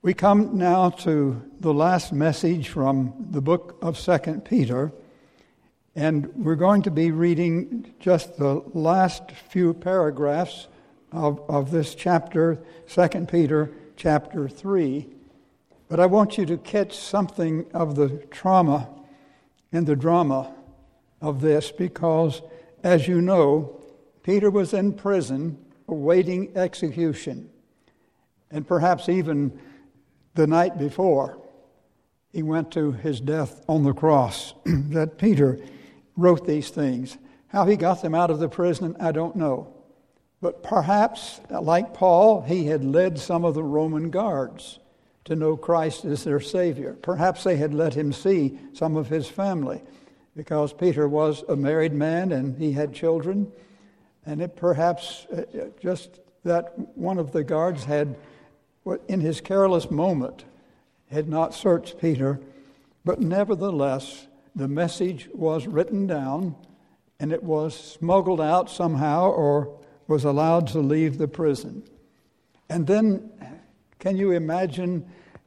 We come now to the last message from the book of 2 Peter, and we're going to be reading just the last few paragraphs of this chapter, 2 Peter chapter 3. But I want you to catch something of the trauma and the drama of this, because, as you know, Peter was in prison awaiting execution, and perhaps even the night before he went to his death on the cross, that Peter wrote these things. How he got them out of the prison, I don't know. But perhaps, like Paul, he had led some of the Roman guards to know Christ as their Savior. Perhaps they had let him see some of his family, because Peter was a married man and he had children. And it perhaps just that one of the guards had, in his careless moment, had not searched Peter, but nevertheless, the message was written down and it was smuggled out somehow or was allowed to leave the prison. And then, can you imagine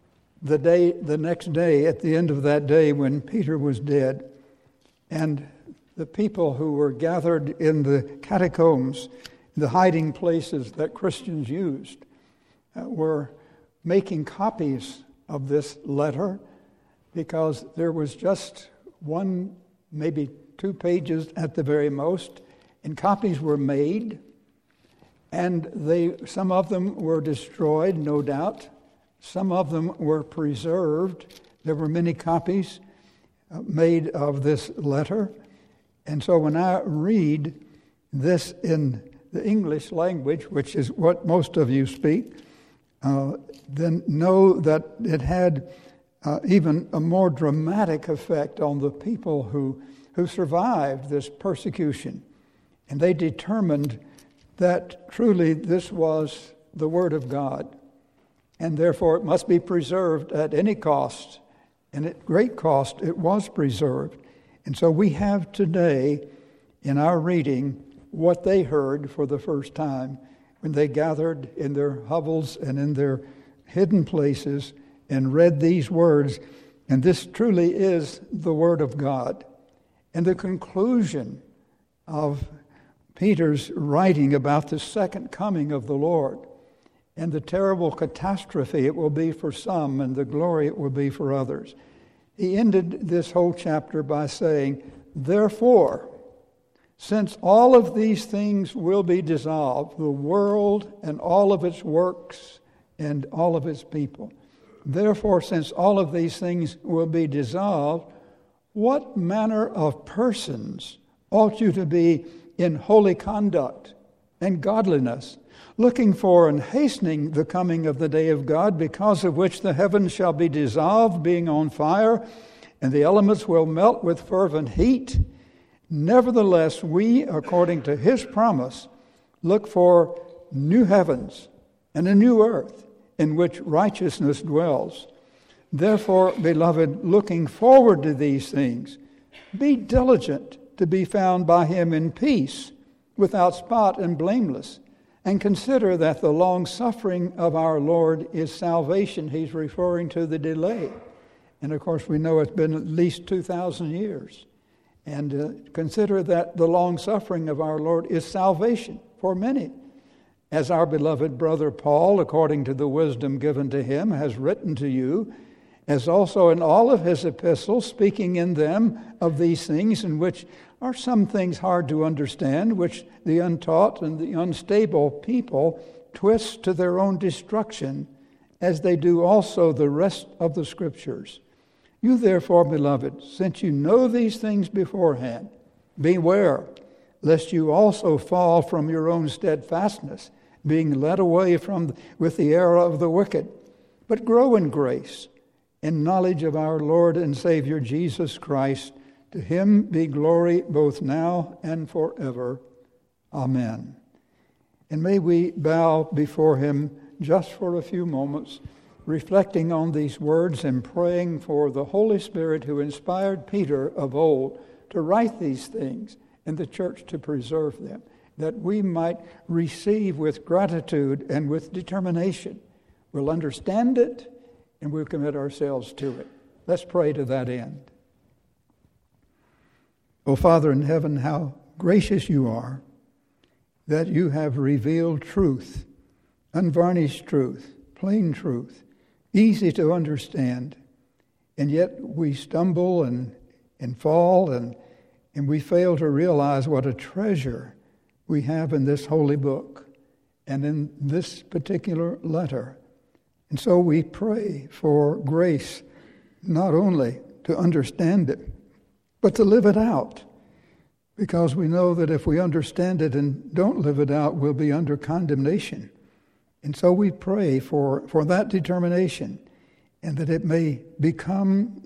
the next day, at the end of that day when Peter was dead, and the people who were gathered in the catacombs, the hiding places that Christians used, were making copies of this letter, because there was just one, maybe 2 pages at the very most, and copies were made, and some of them were destroyed, no doubt. Some of them were preserved. There were many copies made of this letter. And so when I read this in the English language, which is what most of you speak, then know that it had even a more dramatic effect on the people who survived this persecution. And they determined that truly this was the Word of God, and therefore it must be preserved at any cost. And at great cost it was preserved. And so we have today in our reading what they heard for the first time when they gathered in their hovels and in their hidden places and read these words. And this truly is the Word of God. And the conclusion of Peter's writing about the second coming of the Lord and the terrible catastrophe it will be for some and the glory it will be for others. He ended this whole chapter by saying, "Therefore, since all of these things will be dissolved, the world and all of its works and all of its people, therefore, since all of these things will be dissolved, what manner of persons ought you to be in holy conduct and godliness, looking for and hastening the coming of the day of God, because of which the heavens shall be dissolved, being on fire, and the elements will melt with fervent heat? Nevertheless, we, according to his promise, look for new heavens and a new earth, in which righteousness dwells. Therefore, beloved, looking forward to these things, be diligent to be found by him in peace, without spot and blameless. And consider that the long suffering of our Lord is salvation." He's referring to the delay. And of course we know it's been at least 2,000 years. And consider that the long suffering of our Lord is salvation for many. As our beloved brother Paul, according to the wisdom given to him, has written to you, as also in all of his epistles, speaking in them of these things, in which are some things hard to understand, which the untaught and the unstable people twist to their own destruction, as they do also the rest of the Scriptures. You therefore, beloved, since you know these things beforehand, beware, lest you also fall from your own steadfastness, being led away with the error of the wicked, but grow in grace, in knowledge of our Lord and Savior Jesus Christ. To him be glory both now and forever. Amen. And may we bow before him just for a few moments, reflecting on these words and praying for the Holy Spirit who inspired Peter of old to write these things and the church to preserve them, that we might receive with gratitude and with determination. We'll understand it and we'll commit ourselves to it. Let's pray to that end. O Father in heaven, how gracious you are that you have revealed truth, unvarnished truth, plain truth, easy to understand, and yet we stumble and fall and we fail to realize what a treasure we have in this holy book and in this particular letter. And so we pray for grace not only to understand it, but to live it out. Because we know that if we understand it and don't live it out, we'll be under condemnation. And so we pray for that determination, and that it may become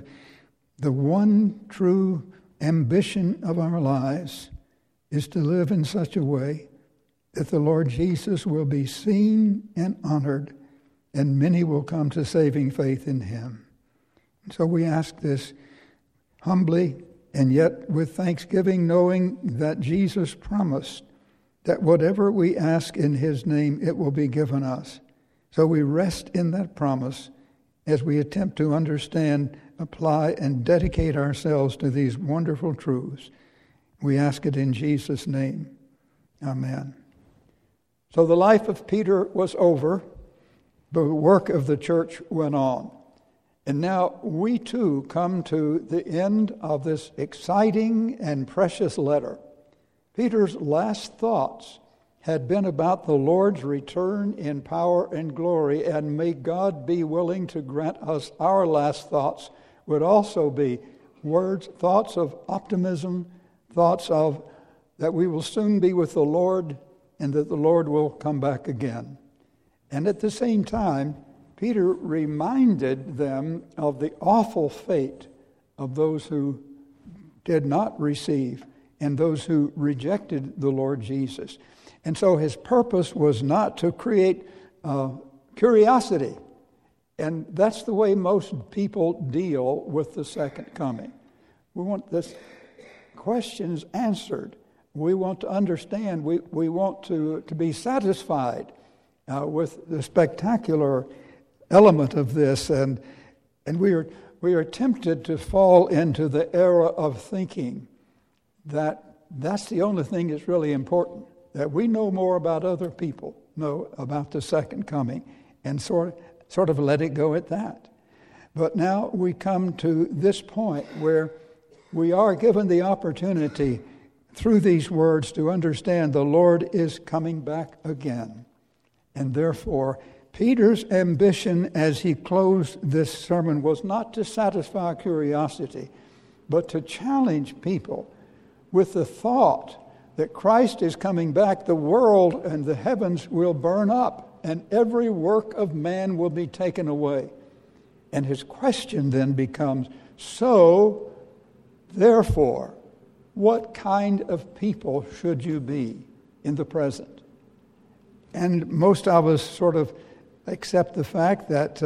the one true ambition of our lives is to live in such a way that the Lord Jesus will be seen and honored, and many will come to saving faith in him. And so we ask this humbly, and yet with thanksgiving, knowing that Jesus promised that whatever we ask in his name, it will be given us. So we rest in that promise as we attempt to understand, apply, and dedicate ourselves to these wonderful truths. We ask it in Jesus' name. Amen. So the life of Peter was over. The work of the church went on. And now we too come to the end of this exciting and precious letter. Peter's last thoughts had been about the Lord's return in power and glory, and may God be willing to grant us our last thoughts would also be thoughts of optimism, thoughts of that we will soon be with the Lord and that the Lord will come back again. And at the same time, Peter reminded them of the awful fate of those who did not receive and those who rejected the Lord Jesus. And so his purpose was not to create curiosity. And that's the way most people deal with the second coming. We want these questions answered. We want to understand. We want to be satisfied with the spectacular element of this. And we are tempted to fall into the era of thinking that that's the only thing that's really important, that we know more about other people, know about the second coming, and sort of let it go at that. But now we come to this point where we are given the opportunity through these words to understand the Lord is coming back again. And therefore, Peter's ambition as he closed this sermon was not to satisfy curiosity, but to challenge people with the thought that Christ is coming back, the world and the heavens will burn up, and every work of man will be taken away. And his question then becomes, so, therefore, what kind of people should you be in the present? And most of us sort of accept the fact that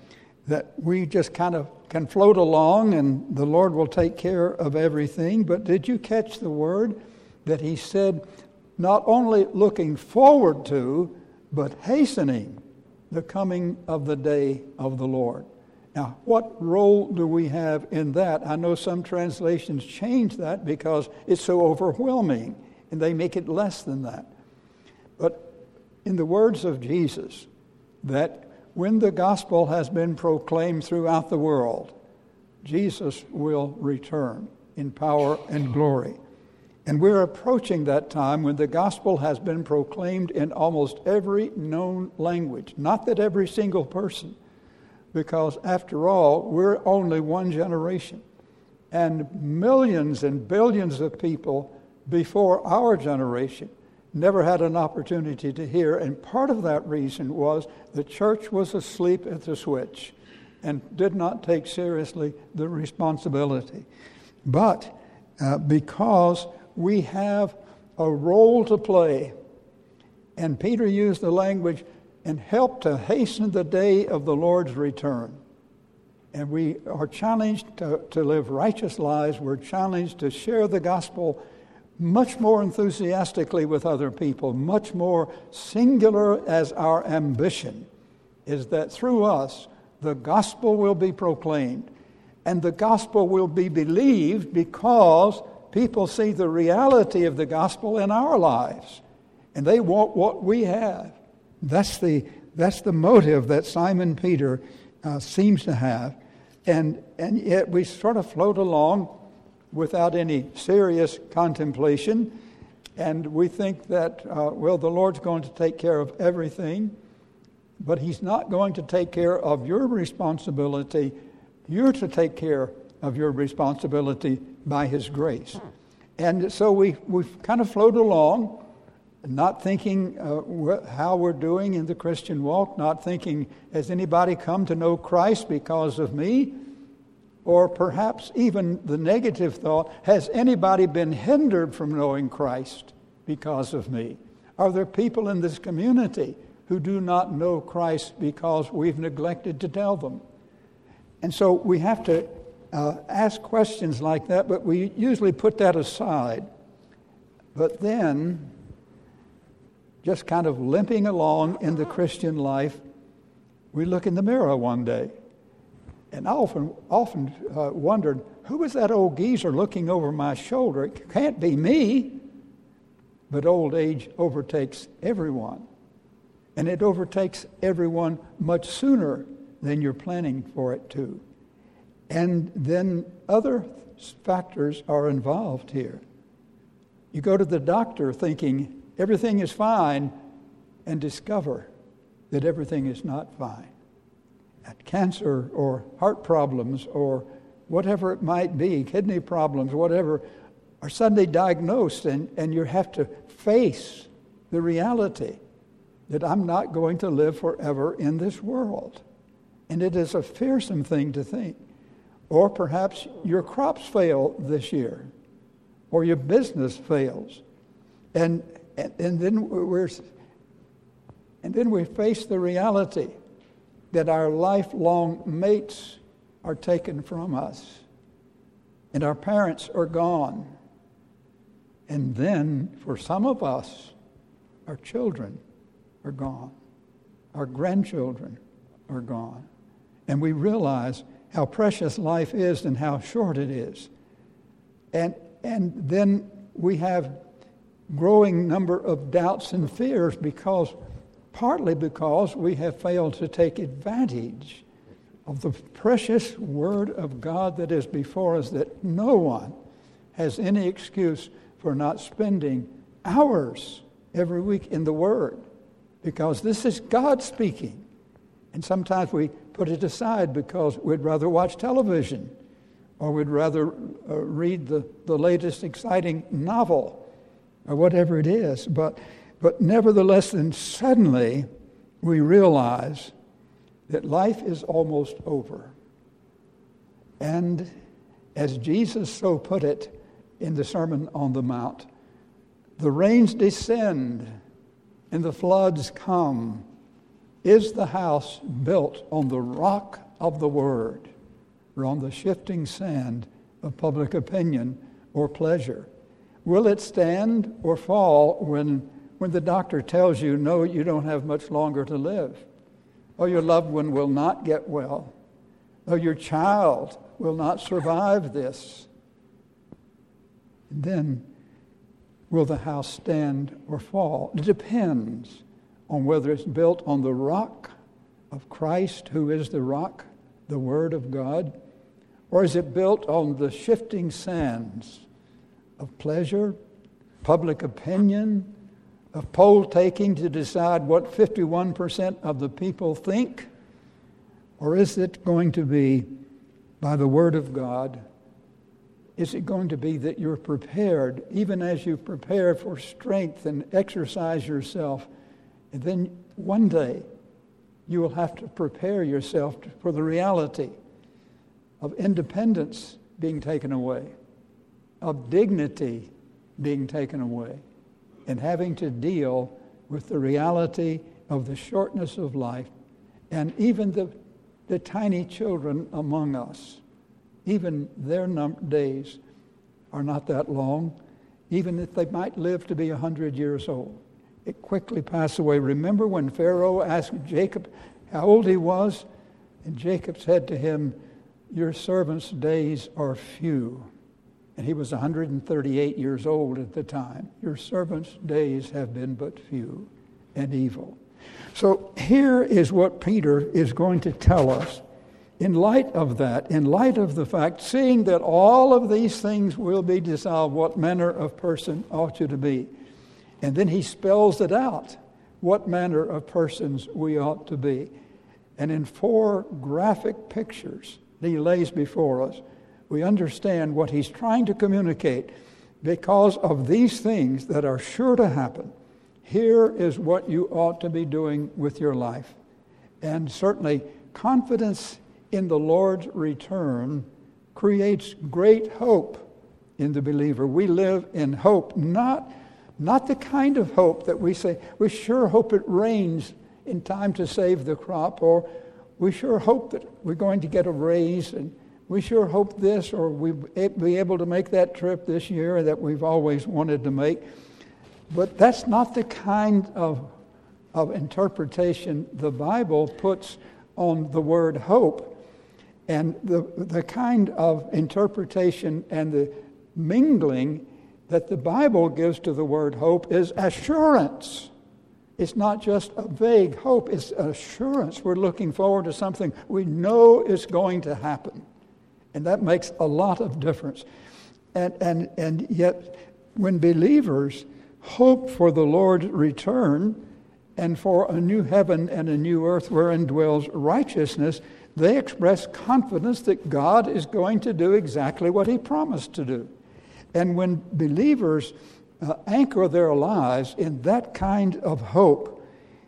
we just kind of can float along and the Lord will take care of everything. But did you catch the word that he said, not only looking forward to, but hastening the coming of the day of the Lord? Now, what role do we have in that? I know some translations change that because it's so overwhelming, and they make it less than that. But in the words of Jesus, that when the gospel has been proclaimed throughout the world, Jesus will return in power and glory. And we're approaching that time when the gospel has been proclaimed in almost every known language. Not that every single person, because after all, we're only one generation. And millions and billions of people before our generation never had an opportunity to hear. And part of that reason was the church was asleep at the switch and did not take seriously the responsibility. But because we have a role to play, and Peter used the language, and help to hasten the day of the Lord's return. And we are challenged to live righteous lives. We're challenged to share the gospel much more enthusiastically with other people, much more singular as our ambition is that through us, the gospel will be proclaimed. And the gospel will be believed because people see the reality of the gospel in our lives. And they want what we have. That's the motive that Simon Peter seems to have. And yet we sort of float along without any serious contemplation. And we think that, the Lord's going to take care of everything. But He's not going to take care of your responsibility. You're to take care of your responsibility by His grace. And so we kind of float along, not thinking how we're doing in the Christian walk, not thinking, has anybody come to know Christ because of me? Or perhaps even the negative thought, has anybody been hindered from knowing Christ because of me? Are there people in this community who do not know Christ because we've neglected to tell them? And so we have to ask questions like that, but we usually put that aside. But then, just kind of limping along in the Christian life, we look in the mirror one day. And I often wondered, who was that old geezer looking over my shoulder? It can't be me. But old age overtakes everyone. And it overtakes everyone much sooner than you're planning for it to. And then other factors are involved here. You go to the doctor thinking everything is fine and discover that everything is not fine. At cancer or heart problems or whatever it might be, kidney problems, whatever, are suddenly diagnosed and you have to face the reality that I'm not going to live forever in this world. And it is a fearsome thing to think. Or perhaps your crops fail this year, or your business fails, and then we face the reality that our lifelong mates are taken from us, and our parents are gone, and then for some of us, our children are gone, our grandchildren are gone. And we realize how precious life is and how short it is. And then we have growing number of doubts and fears partly because we have failed to take advantage of the precious Word of God that is before us, that no one has any excuse for not spending hours every week in the Word, because this is God speaking. And sometimes we put it aside because we'd rather watch television or we'd rather read the latest exciting novel or whatever it is. But nevertheless, then suddenly we realize that life is almost over. And as Jesus so put it in the Sermon on the Mount, the rains descend and the floods come. Is the house built on the rock of the Word or on the shifting sand of public opinion or pleasure? Will it stand or fall when the doctor tells you, no, you don't have much longer to live? Or your loved one will not get well? Or your child will not survive this? And then, will the house stand or fall? It depends on whether it's built on the rock of Christ, who is the rock, the Word of God, or is it built on the shifting sands of pleasure, public opinion, of poll taking to decide what 51% of the people think? Or is it going to be by the Word of God? Is it going to be that you're prepared, even as you prepare for strength and exercise yourself, and then one day you will have to prepare yourself for the reality of independence being taken away, of dignity being taken away, and having to deal with the reality of the shortness of life. And even the tiny children among us, even their days are not that long, even if they might live to be 100 years old. It quickly passed away. Remember when Pharaoh asked Jacob how old he was? And Jacob said to him, your servant's days are few. And he was 138 years old at the time. Your servant's days have been but few and evil. So here is what Peter is going to tell us. In light of that, in light of the fact, seeing that all of these things will be dissolved, what manner of person ought you to be? And then he spells it out, what manner of persons we ought to be. And in 4 graphic pictures that he lays before us, we understand what he's trying to communicate. Because of these things that are sure to happen, here is what you ought to be doing with your life. And certainly, confidence in the Lord's return creates great hope in the believer. We live in hope, not the kind of hope that we say, we sure hope it rains in time to save the crop, or we sure hope that we're going to get a raise, and we sure hope this, or we'll be able to make that trip this year that we've always wanted to make. But that's not the kind of interpretation the Bible puts on the word hope. And the kind of interpretation and the mingling that the Bible gives to the word hope is assurance. It's not just a vague hope, it's assurance. We're looking forward to something we know is going to happen. And that makes a lot of difference. And yet, when believers hope for the Lord's return and for a new heaven and a new earth wherein dwells righteousness, they express confidence that God is going to do exactly what he promised to do. And when believers anchor their lives in that kind of hope,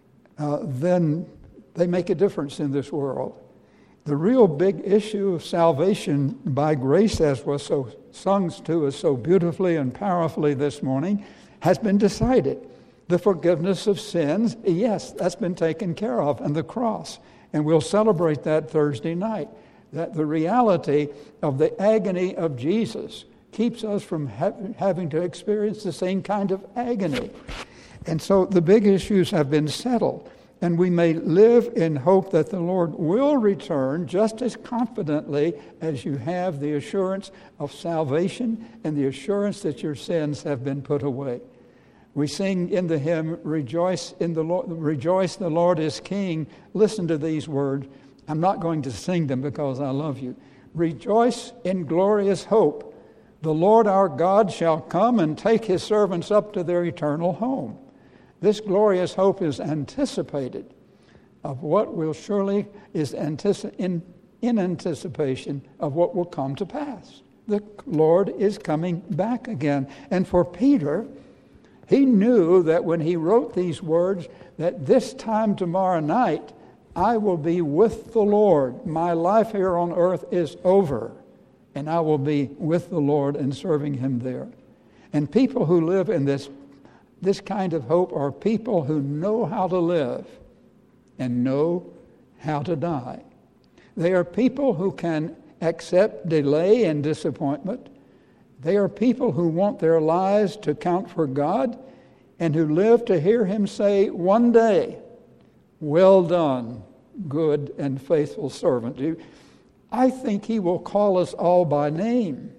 then they make a difference in this world. The real big issue of salvation by grace, as was so sung to us so beautifully and powerfully this morning, has been decided. The forgiveness of sins, yes, that's been taken care of, and the cross. And we'll celebrate that Thursday night. That the reality of the agony of Jesus keeps us from having to experience the same kind of agony. And so the big issues have been settled. And we may live in hope that the Lord will return just as confidently as you have the assurance of salvation and the assurance that your sins have been put away. We sing in the hymn, Rejoice in the Lord, rejoice, the Lord is King. Listen to these words. I'm not going to sing them because I love you. Rejoice in glorious hope. The Lord our God shall come and take his servants up to their eternal home. This glorious hope is anticipated of what will surely is in anticipation of what will come to pass. The Lord is coming back again. And for Peter, he knew that when he wrote these words, that this time tomorrow night, I will be with the Lord. My life here on earth is over, and I will be with the Lord and serving him there. And people who live in this kind of hope are people who know how to live and know how to die. They are people who can accept delay and disappointment. They are people who want their lives to count for God and who live to hear him say one day, well done, good and faithful servant. I think he will call us all by name.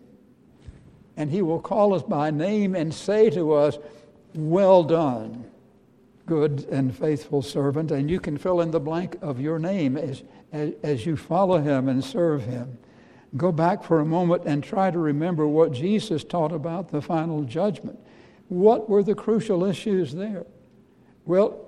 And he will call us by name and say to us, well done, good and faithful servant. And you can fill in the blank of your name as you follow him and serve him. Go back for a moment and try to remember what Jesus taught about the final judgment. What were the crucial issues there? Well,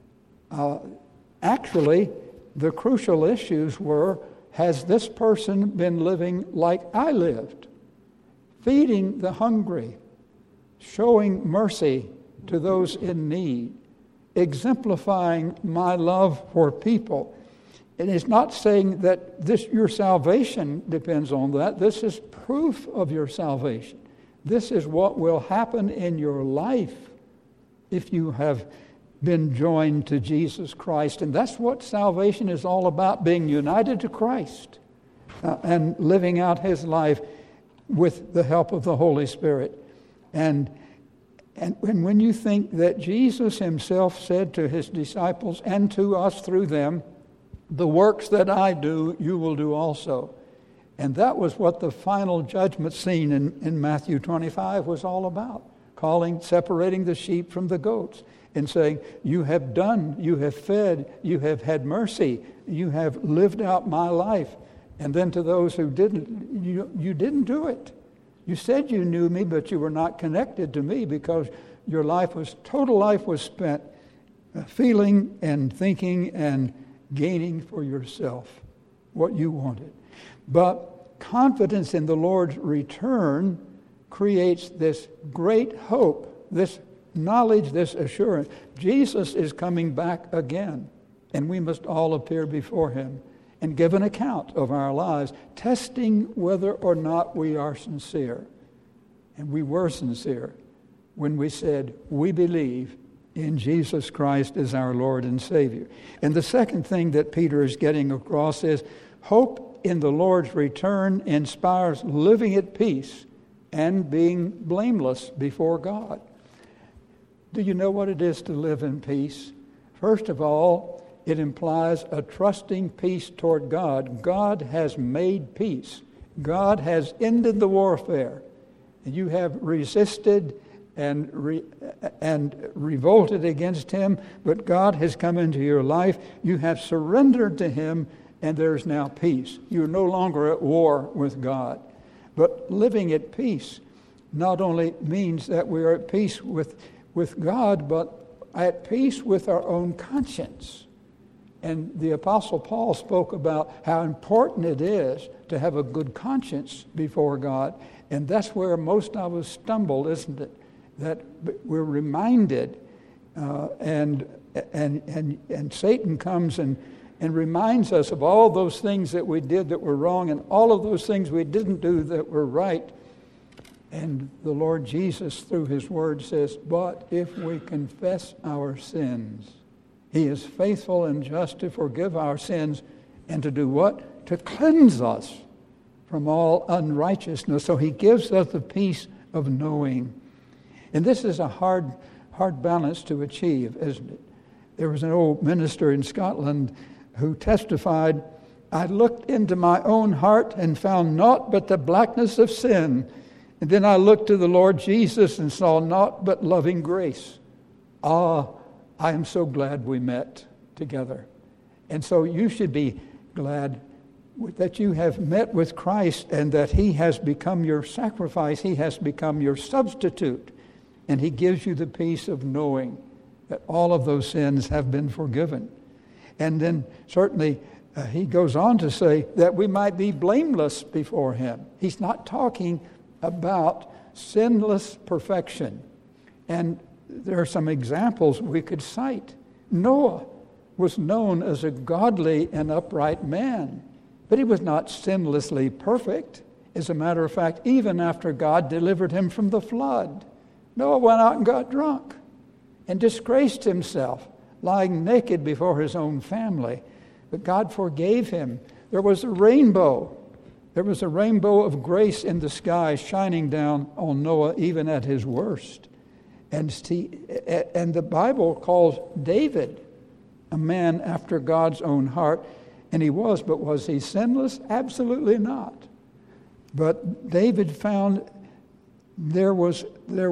actually, the crucial issues were, has this person been living like I lived? Feeding the hungry, showing mercy to those in need, exemplifying my love for people. It is not saying that your salvation depends on that. This is proof of your salvation. This is what will happen in your life if you have been joined to Jesus Christ. And that's what salvation is all about, being united to Christ and living out his life with the help of the Holy Spirit. And when you think that Jesus himself said to his disciples and to us through them, the works that I do, you will do also. And that was what the final judgment scene in Matthew 25 was all about. Separating the sheep from the goats and saying, you have done, you have fed, you have had mercy, you have lived out my life. And then to those who didn't, you didn't do it. You said you knew me, but you were not connected to me because your total life was spent feeling and thinking and gaining for yourself what you wanted. But confidence in the Lord's return creates this great hope, this knowledge, this assurance. Jesus is coming back again, and we must all appear before him and give an account of our lives, testing whether or not we are sincere. And we were sincere when we said, we believe in Jesus Christ as our Lord and Savior. And the second thing that Peter is getting across is hope in the Lord's return inspires living at peace and being blameless before God. Do you know what it is to live in peace? First of all, it implies a trusting peace toward God. God has made peace. God has ended the warfare. You have resisted and revolted against him, but God has come into your life. You have surrendered to him, and there's now peace. You're no longer at war with God. But living at peace not only means that we are at peace with God, but at peace with our own conscience. And the Apostle Paul spoke about how important it is to have a good conscience before God. And that's where most of us stumble, isn't it? That we're reminded, and Satan comes and reminds us of all those things that we did that were wrong and all of those things we didn't do that were right. And the Lord Jesus, through his word, says, but if we confess our sins, he is faithful and just to forgive our sins and to do what? To cleanse us from all unrighteousness. So he gives us the peace of knowing. And this is a hard balance to achieve, isn't it? There was an old minister in Scotland who testified, I looked into my own heart and found naught but the blackness of sin. And then I looked to the Lord Jesus and saw naught but loving grace. Ah, I am so glad we met together. And so you should be glad that you have met with Christ and that he has become your sacrifice. He has become your substitute. And he gives you the peace of knowing that all of those sins have been forgiven. And then certainly he goes on to say that we might be blameless before him. He's not talking about sinless perfection. And there are some examples we could cite. Noah was known as a godly and upright man, but he was not sinlessly perfect. As a matter of fact, even after God delivered him from the flood, Noah went out and got drunk and disgraced himself, lying naked before his own family. But God forgave him. There was a rainbow. There was a rainbow of grace in the sky shining down on Noah even at his worst. And the Bible calls David a man after God's own heart. And he was, but was he sinless? Absolutely not. But David found there was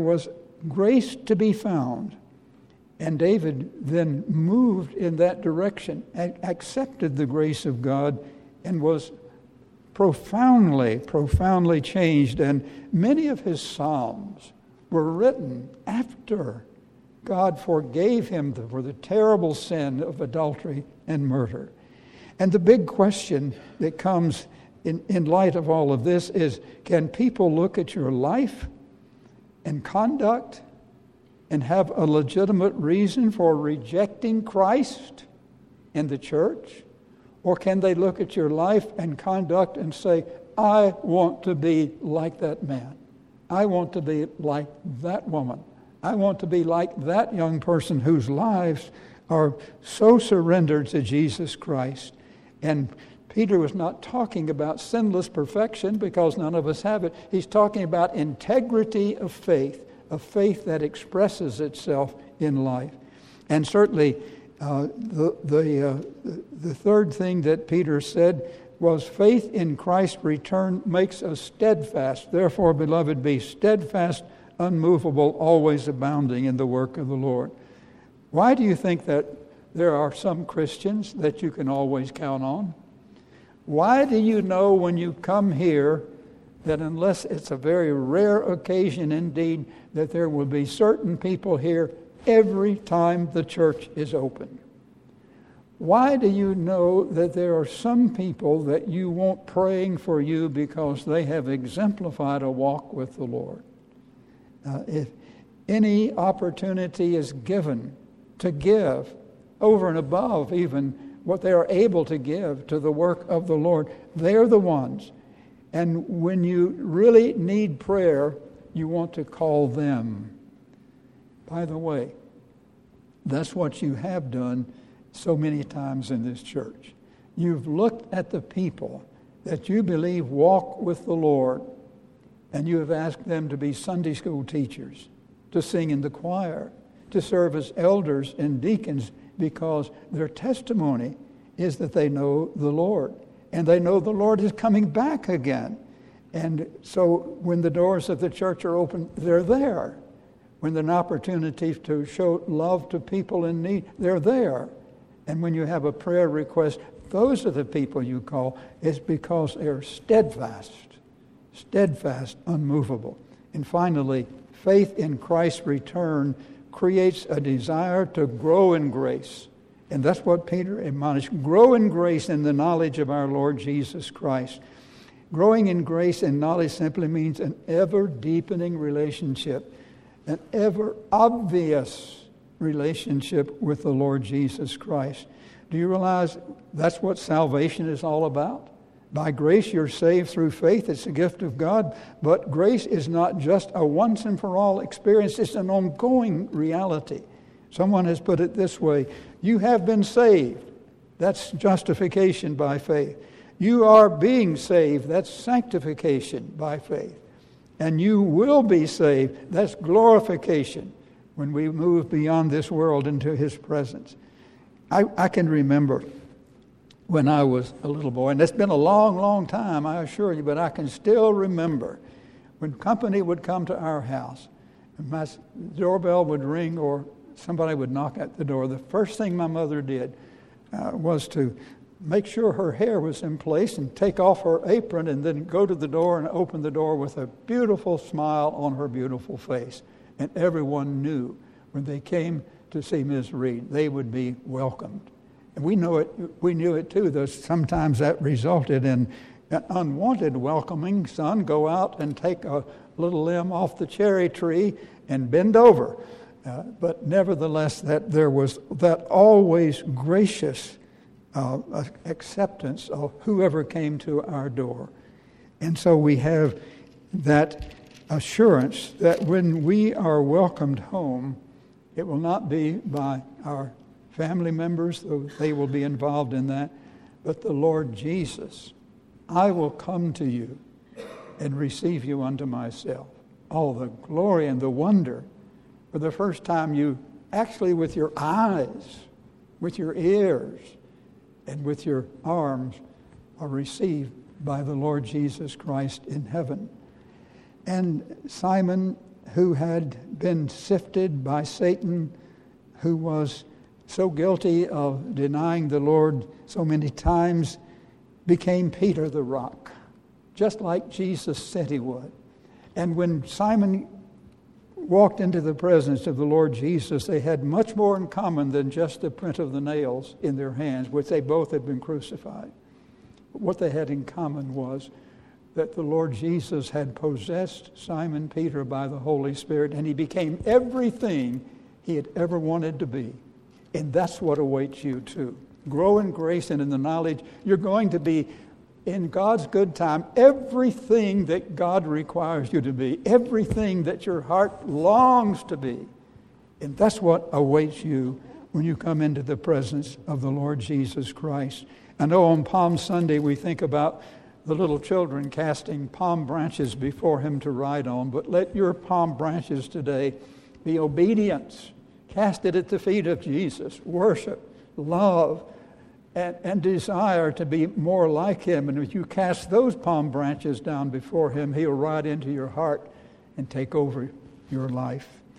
grace to be found. And David then moved in that direction and accepted the grace of God and was profoundly changed. And many of his psalms were written after God forgave him for the terrible sin of adultery and murder. And the big question that comes in light of all of this is, can people look at your life and conduct and have a legitimate reason for rejecting Christ and the church? Or can they look at your life and conduct and say, I want to be like that man. I want to be like that woman. I want to be like that young person whose lives are so surrendered to Jesus Christ. And Peter was not talking about sinless perfection because none of us have it. He's talking about integrity of faith, a faith that expresses itself in life. And certainly The third thing that Peter said was faith in Christ's return makes us steadfast. Therefore, beloved, be steadfast, unmovable, always abounding in the work of the Lord. Why do you think that there are some Christians that you can always count on? Why do you know when you come here that unless it's a very rare occasion indeed, that there will be certain people here every time the church is open? Why do you know that there are some people that you want praying for you because they have exemplified a walk with the Lord? If any opportunity is given to give over and above even what they are able to give to the work of the Lord, they're the ones. And when you really need prayer, you want to call them. By the way, that's what you have done so many times in this church. You've looked at the people that you believe walk with the Lord, and you have asked them to be Sunday school teachers, to sing in the choir, to serve as elders and deacons, because their testimony is that they know the Lord, and they know the Lord is coming back again. And so when the doors of the church are open, they're there. When there's an opportunity to show love to people in need, they're there. And when you have a prayer request, those are the people you call. It's because they're steadfast, unmovable. And finally, faith in Christ's return creates a desire to grow in grace. And that's what Peter admonished. Grow in grace in the knowledge of our Lord Jesus Christ. Growing in grace and knowledge simply means an ever-deepening relationship, an ever-obvious relationship with the Lord Jesus Christ. Do you realize that's what salvation is all about? By grace you're saved through faith. It's a gift of God. But grace is not just a once and for all experience. It's an ongoing reality. Someone has put it this way: you have been saved. That's justification by faith. You are being saved. That's sanctification by faith. And you will be saved. That's glorification when we move beyond this world into His presence. I can remember when I was a little boy, and it's been a long, long time, I assure you, but I can still remember when company would come to our house, and my doorbell would ring or somebody would knock at the door. The first thing my mother did was to make sure her hair was in place and take off her apron and then go to the door and open the door with a beautiful smile on her beautiful face. And everyone knew when they came to see Ms. Reed, they would be welcomed. And we knew it too, though sometimes that resulted in an unwanted welcoming. Son, go out and take a little limb off the cherry tree and bend over. But nevertheless, that there was that always gracious acceptance of whoever came to our door. And so we have that assurance that when we are welcomed home, it will not be by our family members, though they will be involved in that, but the Lord Jesus. I will come to you and receive you unto myself. Oh, the glory and the wonder. For the first time you actually with your eyes, with your ears, and with your arms are received by the Lord Jesus Christ in heaven. And Simon, who had been sifted by Satan, who was so guilty of denying the Lord so many times, became Peter the rock, just like Jesus said he would. And when Simon walked into the presence of the Lord Jesus, they had much more in common than just the print of the nails in their hands, which they both had been crucified. But what they had in common was that the Lord Jesus had possessed Simon Peter by the Holy Spirit, and he became everything he had ever wanted to be. And that's what awaits you too. Grow in grace and in the knowledge. You're going to be, in God's good time, everything that God requires you to be, everything that your heart longs to be. And that's what awaits you when you come into the presence of the Lord Jesus Christ. I know on Palm Sunday we think about the little children casting palm branches before him to ride on, but let your palm branches today be obedience. Cast it at the feet of Jesus. Worship. love and desire to be more like him. And if you cast those palm branches down before him, he'll ride into your heart and take over your life.